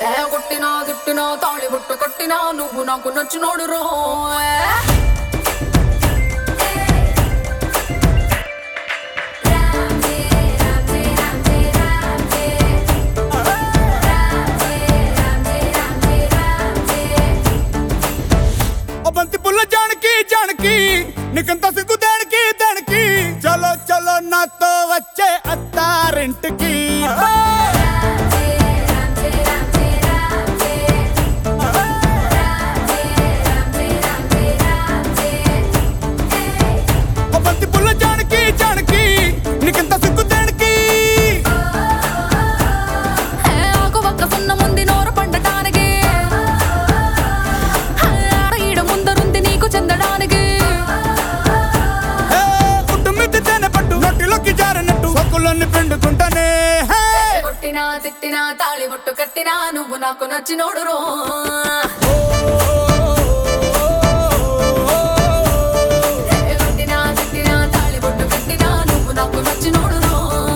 కొట్టినా తిట్టినా తాళి బుట్టు కట్టినా నువ్వు నాకు నచ్చినోడు రో బంతి పుల్ల జానకి జానకి నీకంత సిగ్గు దానికి దానికి చలో చలో నాతో వచ్చే అత్తారింటికి బంతి పుల్ల జానకి జానకి నీకంత సిగ్గు దానికి ఆకు ఒక్క సున్న ముందు నోరు పండటానికి ఈడ ముందరుంది నీకు చెందడానికి పుట్టు మిద్ది తేనె పట్టు నొట్టిలోకి జారినట్టు సొక్కులన్నీ పిండుకుంటానే కొట్టినా తిట్టినా తాళి బొట్టు కట్టినా నువ్వు నాకు నచ్చినోడు రో కొట్టినా తిట్టినా తాళి బొట్టు కట్టినా నువ్వు నాకు నచ్చినోడు రో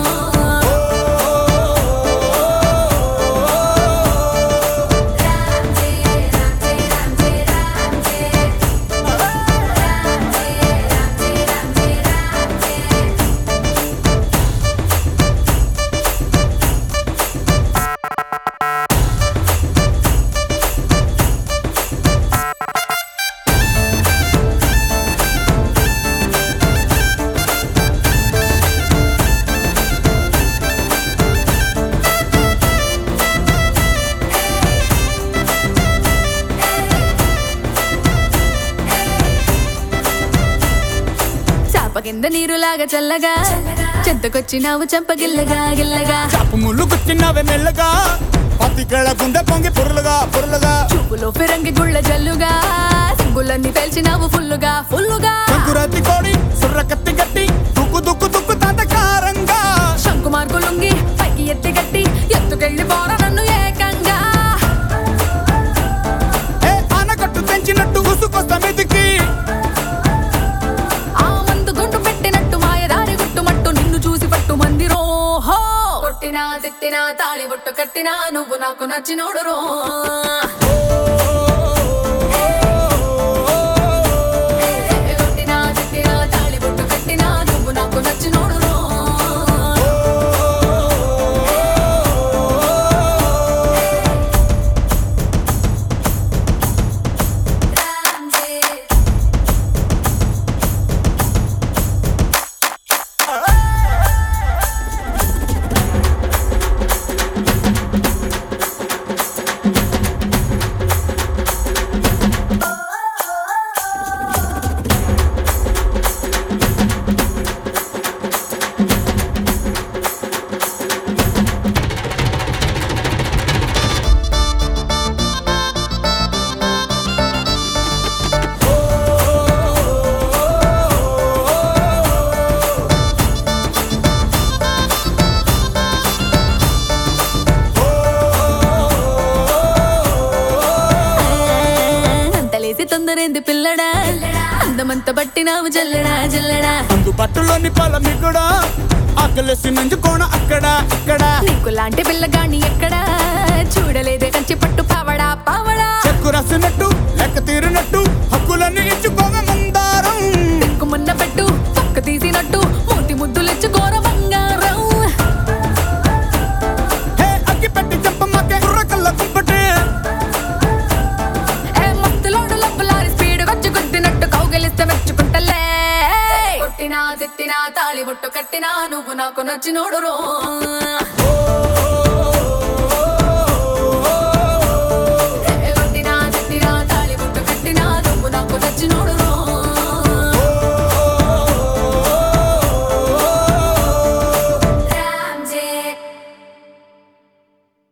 కింద నీరులాగా చల్లగా చెంతకొచ్చినావు చంపగిల్లగా గిల్లగా చాపు ముళ్ళు కూర్చున్నావే మెల్లగా పత్తికళ గుండె పొంగి పొరులుగా పొరులుగా చూపులో ఫిరంగి గుళ్ళ జల్లుగా సింగులన్నీ పేల్చినావు ఫుల్లుగా ఫుల్లుగా సంకురాతి కోడి సుర్ర కత్తి గట్టి దుక్కు దుక్కు దుక్కు తాతకారంగా శంకు మార్కు లుంగి పైకి ఎత్తి గట్టి ఎత్తుకెళ్ళి పోర నన్ను ఏకంగా ఆనకట్టు తెంచినట్టు గుసుకొస్తా మెతికి కొట్టినా తిట్టినా తాళి బొట్టు కట్టినా నువ్వు నాకు నచ్చినోడు రో కొట్టినా తిట్టినా తాళి బొట్టు కట్టినా నువ్వు నాకు నచ్చినోడు రో తొందరేంది పిల్లడా అందమంత బట్టినావు జల్లడా జల్లడా అందు పట్టులోని పొలం కూడా ఆకలేసి నంజుకోణ అక్కడ ఇక్కడ నీకు లాంటి పిల్లగాని ఎక్కడా చూడలేదే కంచి పట్టు పావడా పావడా చెక్కు రాసినట్టు లెక్క తీరినట్టు హక్కులన్నీ ఇచ్చుకోగా మందారం మున్న పెట్టు పక్క తీసినట్టు మూతి ముద్దులిచ్చు ఘోర బంగారం అగ్గి పెట్టి చెప్పమ్మకే కుర్రకల్ల కుంపటే కొట్టినా తిట్టినా తాళి బొట్టు కట్టినా నువ్వు నాకు నచ్చినోడు రో